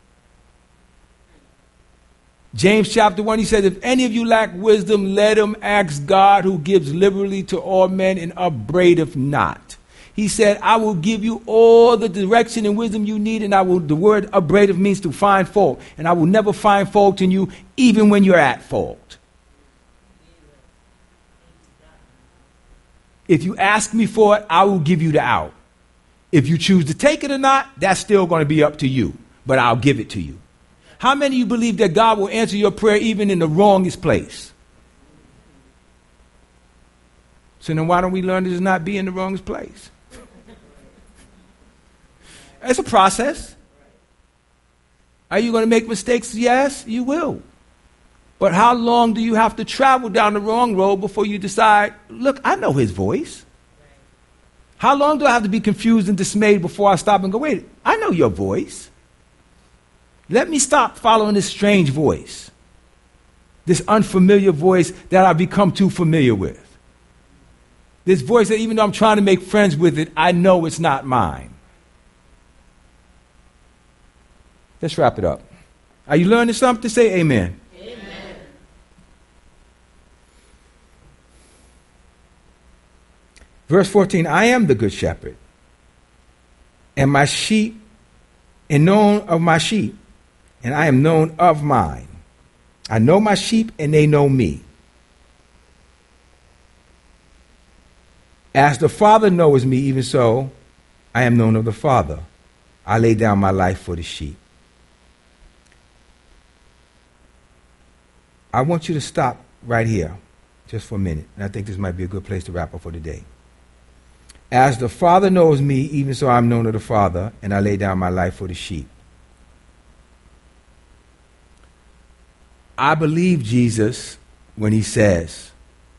James chapter 1, he says, if any of you lack wisdom, let him ask God who gives liberally to all men and upbraideth not. He said, I will give you all the direction and wisdom you need, and the word upbraideth means to find fault. And I will never find fault in you, even when you're at fault. If you ask me for it, I will give you the out. If you choose to take it or not, that's still going to be up to you. But I'll give it to you. How many of you believe that God will answer your prayer even in the wrongest place? So then why don't we learn to just not be in the wrongest place? It's a process. Are you going to make mistakes? Yes, you will. But how long do you have to travel down the wrong road before you decide, look, I know his voice? How long do I have to be confused and dismayed before I stop and go, wait, I know your voice. Let me stop following this strange voice, this unfamiliar voice that I've become too familiar with. This voice that even though I'm trying to make friends with it, I know it's not mine. Let's wrap it up. Are you learning something? Say amen. Amen. Verse 14, I am the good shepherd, and my sheep, and known of my sheep, and I am known of mine. I know my sheep, and they know me. As the Father knows me, even so, I am known of the Father. I lay down my life for the sheep. I want you to stop right here just for a minute. And I think this might be a good place to wrap up for today. As the Father knows me, even so I'm known of the Father, and I lay down my life for the sheep. I believe Jesus when he says,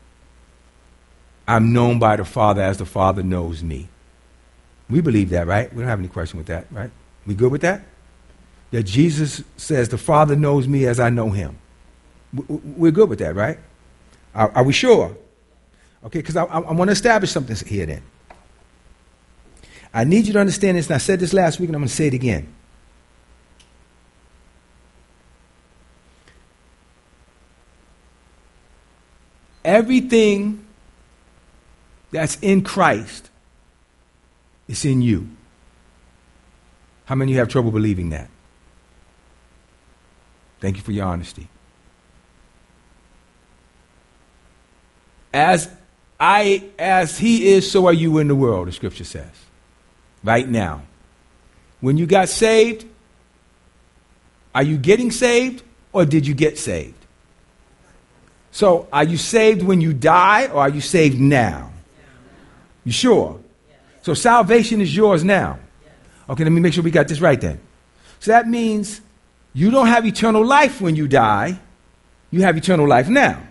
I'm known by the Father as the Father knows me. We believe that, right? We don't have any question with that, right? We good with that? That Jesus says the Father knows me as I know him. We're good with that, right? Are we sure? Okay, because I want to establish something here then. I need you to understand this, and I said this last week, and I'm going to say it again. Everything that's in Christ is in you. How many of you have trouble believing that? Thank you for your honesty. As he is, so are you in the world, the scripture says. Right now. When you got saved, are you getting saved or did you get saved? So are you saved when you die or are you saved now? You sure? So salvation is yours now. Okay, let me make sure we got this right then. So that means you don't have eternal life when you die. You have eternal life now.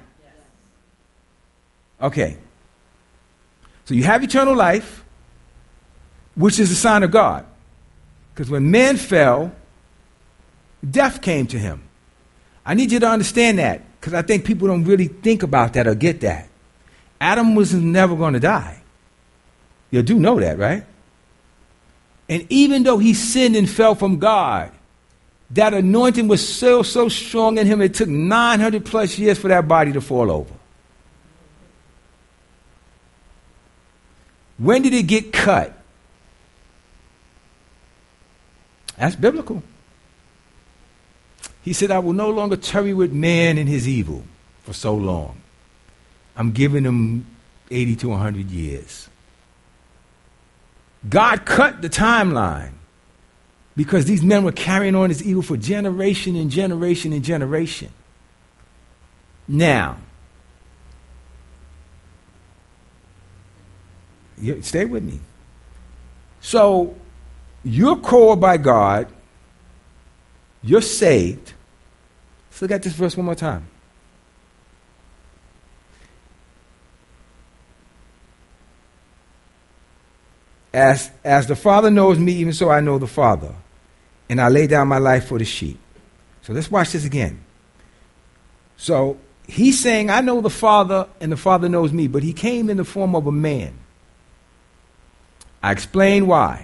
Okay. So you have eternal life, which is a sign of God. Because when man fell, death came to him. I need you to understand that, because I think people don't really think about that or get that. Adam was never going to die. You do know that, right? And even though he sinned and fell from God, that anointing was so strong in him, it took 900 plus years for that body to fall over. When did it get cut? That's biblical. He said, I will no longer tarry with man in his evil for so long. I'm giving him 80 to 100 years. God cut the timeline because these men were carrying on his evil for generation and generation and generation. Now, stay with me. So, you're called by God. You're saved. Let's look at this verse one more time. As the Father knows me, even so I know the Father. And I lay down my life for the sheep. So let's watch this again. So he's saying, I know the Father and the Father knows me, but he came in the form of a man. I explain why.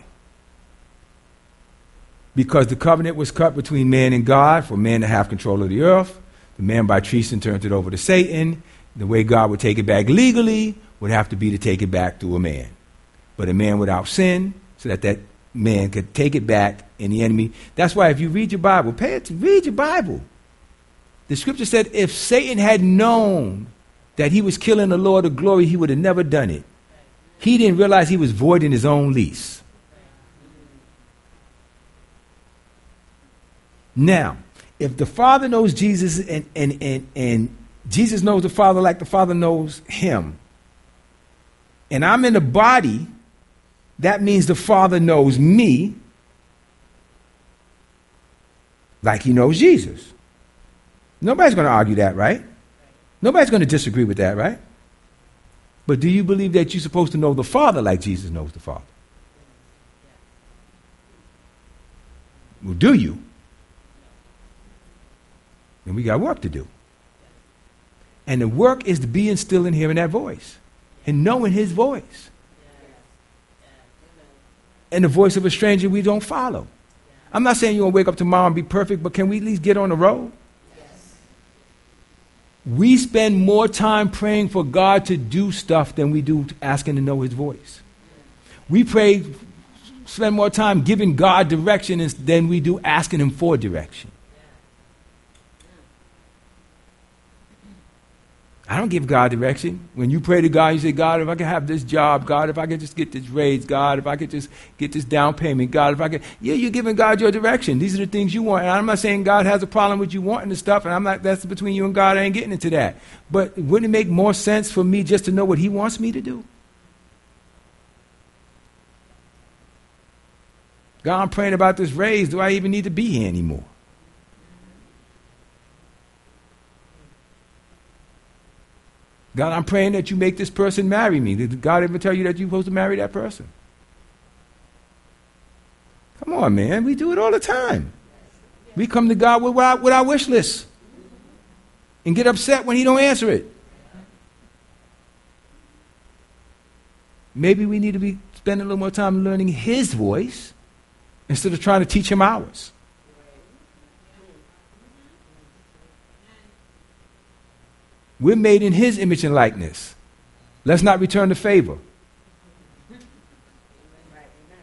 Because the covenant was cut between man and God for man to have control of the earth. The man by treason turned it over to Satan. The way God would take it back legally would have to be to take it back through a man. But a man without sin, so that man could take it back and the enemy. That's why if you read your Bible, read your Bible. The scripture said if Satan had known that he was killing the Lord of glory, he would have never done it. He didn't realize he was voiding his own lease. Now, if the Father knows Jesus and Jesus knows the Father like the Father knows him, and I'm in the body, that means the Father knows me like he knows Jesus. Nobody's going to argue that, right? Nobody's going to disagree with that, right? But do you believe that you're supposed to know the Father like Jesus knows the Father? Well, do you? Then we got work to do. And the work is to be and still in hearing that voice and knowing his voice. And the voice of a stranger we don't follow. I'm not saying you're going to wake up tomorrow and be perfect, but can we at least get on the road? We spend more time praying for God to do stuff than we do asking to know his voice. We spend more time giving God direction than we do asking him for direction. I don't give God direction. When you pray to God, you say, God, if I could have this job, God, if I could just get this raise, God, if I could just get this down payment, God, if I could. Yeah, you're giving God your direction. These are the things you want. And I'm not saying God has a problem with you wanting the stuff, and that's between you and God. I ain't getting into that. But wouldn't it make more sense for me just to know what he wants me to do? God, I'm praying about this raise. Do I even need to be here anymore? God, I'm praying that you make this person marry me. Did God ever tell you that you're supposed to marry that person? Come on, man. We do it all the time. We come to God with our wish list and get upset when he don't answer it. Maybe we need to be spending a little more time learning his voice instead of trying to teach him ours. We're made in his image and likeness. Let's not return the favor.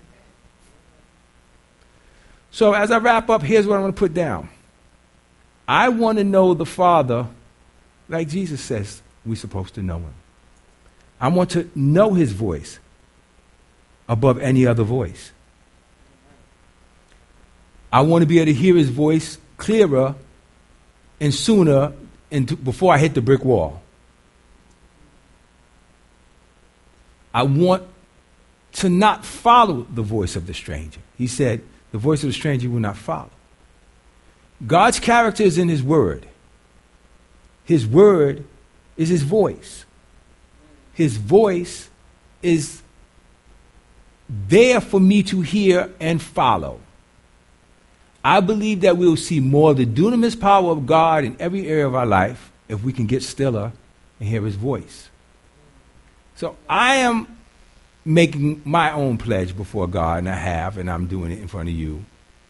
So as I wrap up, here's what I'm going to put down. I want to know the Father like Jesus says we're supposed to know him. I want to know his voice above any other voice. I want to be able to hear his voice clearer and sooner before I hit the brick wall. I want to not follow the voice of the stranger. He said, the voice of the stranger you will not follow. God's character is in his word. His word is his voice. His voice is there for me to hear and follow. I believe that we'll see more of the dunamis power of God in every area of our life if we can get stiller and hear his voice. So I am making my own pledge before God, and I have, and I'm doing it in front of you.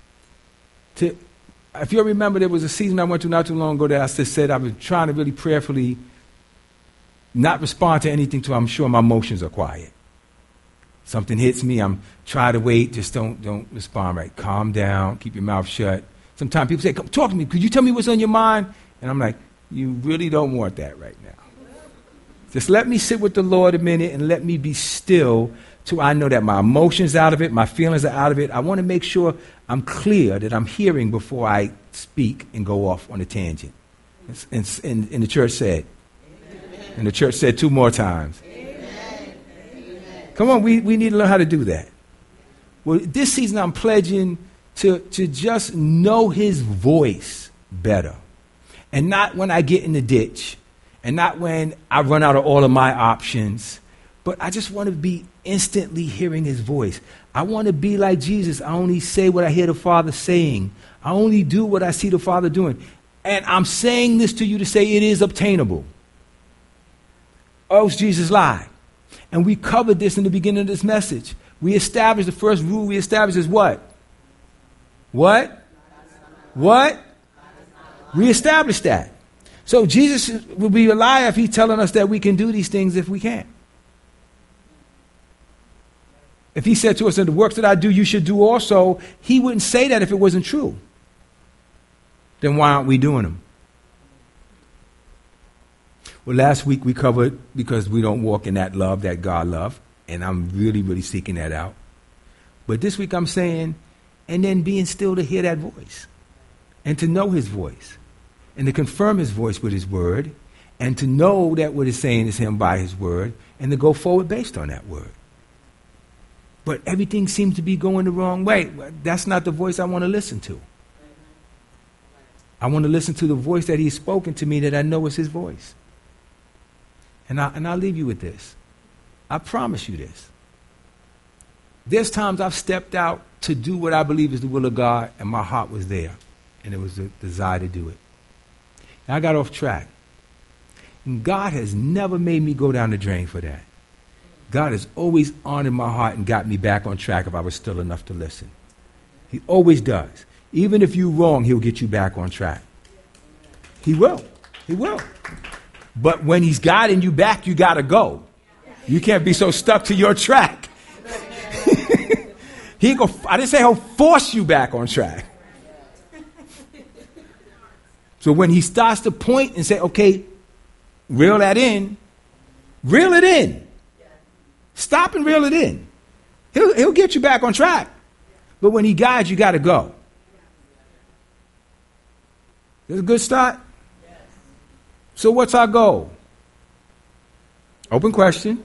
If you remember, there was a season I went through not too long ago that I said I was trying to really prayerfully not respond to anything till I'm sure my emotions are quiet. Something hits me, I'm trying to wait, just don't respond right. Calm down, keep your mouth shut. Sometimes people say, come talk to me, could you tell me what's on your mind? And I'm like, you really don't want that right now. Just let me sit with the Lord a minute and let me be still till I know that my emotions are out of it, my feelings are out of it. I want to make sure I'm clear that I'm hearing before I speak and go off on a tangent. And the church said. Amen. And the church said 2 more times. Amen. Come on, we need to learn how to do that. Well, this season I'm pledging to just know his voice better. And not when I get in the ditch. And not when I run out of all of my options. But I just want to be instantly hearing his voice. I want to be like Jesus. I only say what I hear the Father saying. I only do what I see the Father doing. And I'm saying this to you to say it is obtainable. Or else Jesus lied. And we covered this in the beginning of this message. We established, the first rule we established is what? What? What? We established that. So Jesus would be a liar if he's telling us that we can do these things if we can't. If he said to us, in the works that I do, you should do also, he wouldn't say that if it wasn't true. Then why aren't we doing them? Well, last week we covered because we don't walk in that love that God loved, and I'm really, really seeking that out. But this week I'm saying, and then being still to hear that voice, and to know his voice, and to confirm his voice with his word, and to know that what he's saying is him by his word, and to go forward based on that word. But everything seems to be going the wrong way. That's not the voice I want to listen to. I want to listen to the voice that he's spoken to me that I know is his voice. And I'll leave you with this. I promise you this. There's times I've stepped out to do what I believe is the will of God, and my heart was there, and it was the desire to do it. And I got off track. And God has never made me go down the drain for that. God has always honored my heart and got me back on track if I was still enough to listen. He always does. Even if you're wrong, he'll get you back on track. He will. He will. But when he's guiding you back, you got to go. You can't be so stuck to your track. I didn't say he'll force you back on track. So when he starts to point and say, okay, reel that in, reel it in. Stop and reel it in. He'll get you back on track. But when he guides, you got to go. That's a good start. So what's our goal? Open question.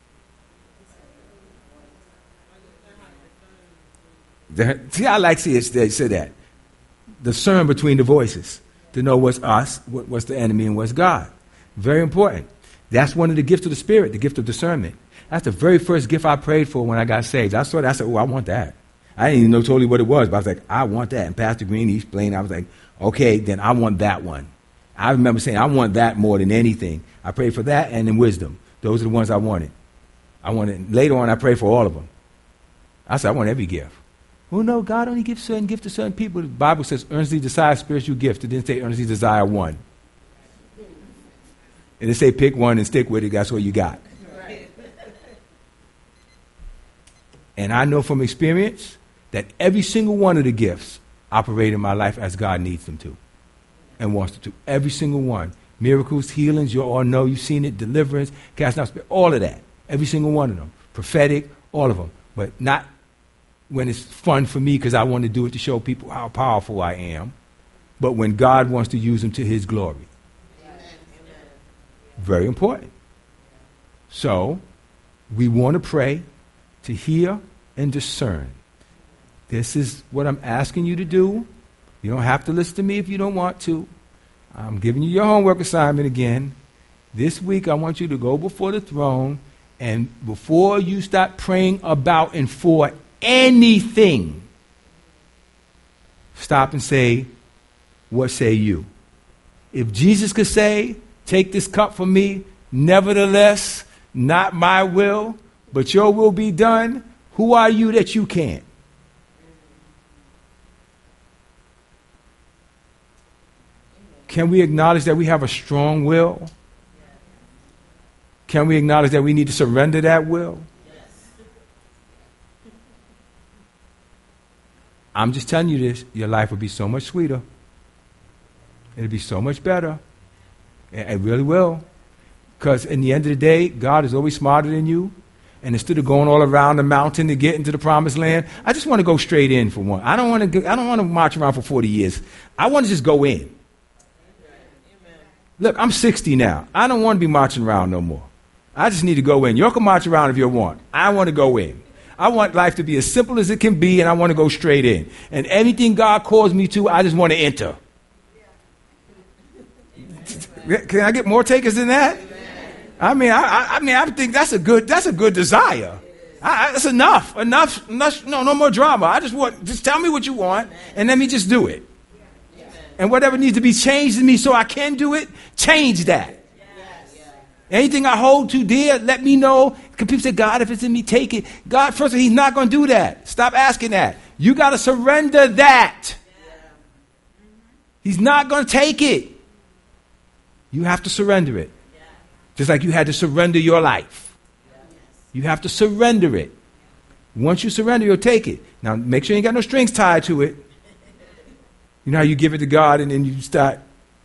See, I like to say that. Discern between the voices to know what's us, what's the enemy, and what's God. Very important. That's one of the gifts of the Spirit, the gift of discernment. That's the very first gift I prayed for when I got saved. I saw that. I said, oh, I want that. I didn't even know totally what it was, but I was like, I want that. And Pastor Green, he explained, I was like, okay, then I want that one. I remember saying, I want that more than anything. I prayed for that and then wisdom. Those are the ones I wanted. Later on, I prayed for all of them. I said, I want every gift. Well, no, God only gives certain gifts to certain people. The Bible says, earnestly desire spiritual gifts. It didn't say earnestly desire one. It didn't say pick one and stick with it. That's what you got. Right. And I know from experience that every single one of the gifts operate in my life as God needs them to. and wants to do. Every single one. Miracles, healings, you all know, you've seen it, deliverance, casting out spirits, all of that. Every single one of them. Prophetic, all of them. But not when it's fun for me because I want to do it to show people how powerful I am, but when God wants to use them to his glory. Very important. So, we want to pray to hear and discern. This is what I'm asking you to do. You don't have to listen to me if you don't want to. I'm giving you your homework assignment again. This week I want you to go before the throne, and before you start praying about and for anything, stop and say, what say you? If Jesus could say, take this cup from me, nevertheless, not my will, but your will be done, who are you that you can't? Can we acknowledge that we have a strong will? Can we acknowledge that we need to surrender that will? I'm just telling you this, your life will be so much sweeter. It'll be so much better. It really will. Because in the end of the day, God is always smarter than you. And instead of going all around the mountain to get into the promised land, I just want to go straight in for one. I don't want to march around for 40 years. I want to just go in. Look, I'm 60 now. I don't want to be marching around no more. I just need to go in. You can march around if you want. I want to go in. I want life to be as simple as it can be, and I want to go straight in. And everything God calls me to, I just want to enter. Can I get more takers than that? I mean, I think that's a good desire. That's enough. No more drama. Just tell me what you want, and let me just do it. And whatever needs to be changed in me so I can do it, change that. Anything I hold too dear, let me know. Because people say, God, if it's in me, take it. God, first of all, he's not going to do that. Stop asking that. You got to surrender that. He's not going to take it. You have to surrender it. Just like you had to surrender your life. You have to surrender it. Once you surrender, you'll take it. Now, make sure you ain't got no strings tied to it. You know how you give it to God and then you start.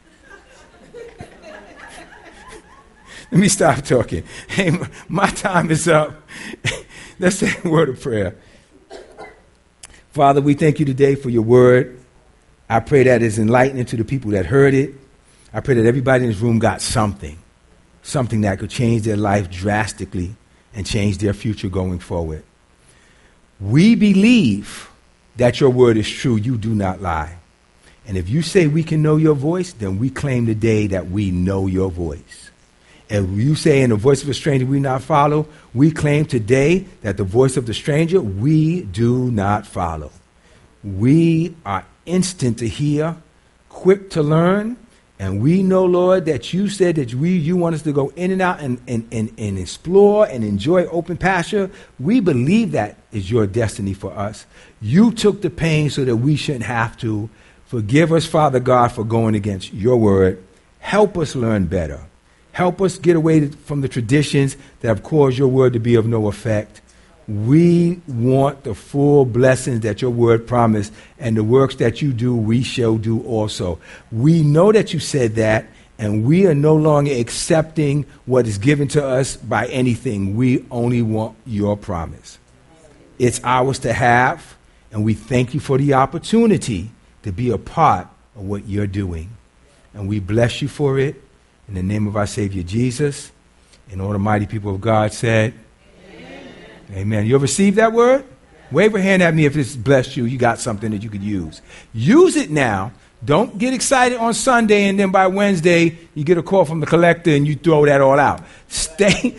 Let me stop talking. Hey, my time is up. Let's say a word of prayer. Father, we thank you today for your word. I pray that it's enlightening to the people that heard it. I pray that everybody in this room got something that could change their life drastically and change their future going forward. We believe that your word is true. You do not lie. And if you say we can know your voice, then we claim today that we know your voice. And you say in the voice of a stranger we not follow, we claim today that the voice of the stranger we do not follow. We are instant to hear, quick to learn, and we know, Lord, that you said that you want us to go in and out and explore and enjoy open pasture. We believe that is your destiny for us. You took the pain so that we shouldn't have to. Forgive us, Father God, for going against your word. Help us learn better. Help us get away from the traditions that have caused your word to be of no effect. We want the full blessings that your word promised, and the works that you do, we shall do also. We know that you said that, and we are no longer accepting what is given to us by anything. We only want your promise. It's ours to have, and we thank you for the opportunity to be a part of what you're doing. And we bless you for it. In the name of our Savior Jesus, and all the mighty people of God said, Amen. Amen. You received that word? Wave a hand at me if it's blessed you. You got something that you could use. Use it now. Don't get excited on Sunday and then by Wednesday you get a call from the collector and you throw that all out. Stay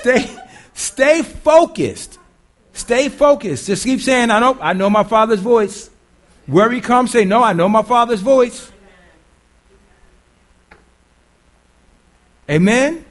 focused. Stay focused. Just keep saying, I know my Father's voice. Worry comes, say, no, I know my Father's voice. Amen?